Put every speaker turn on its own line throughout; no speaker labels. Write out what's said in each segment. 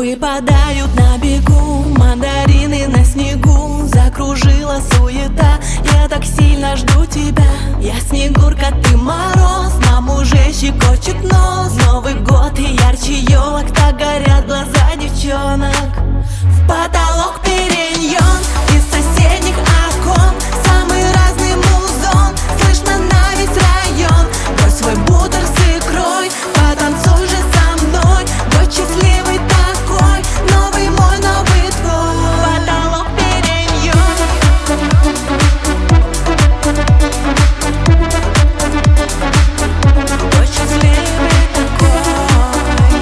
выпадают на бегу мандарины на снегу. Закружила суета, я так сильно жду тебя. Я Снегурка, ты Мороз, нам уже щекочет нос. Новый год и ярче елок, так горят глаза девчонок. В потолок перейдем из соседних окон, самый разный музон слышно на весь район. Брось свой бутер с икрой, потанцуй же со мной. Год счастливый такой, новый мой, новый твой. Потолок перейдем. Год счастливый такой.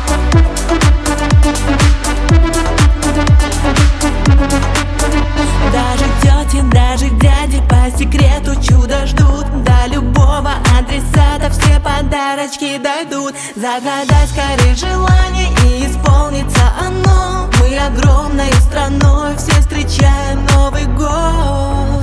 Даже тети, даже дяди по секрету чудо ждут. До любого адресата все подарочки дойдут. Загадай скорее желание и исполнится оно. Мы огромной страной все встречаем Новый год.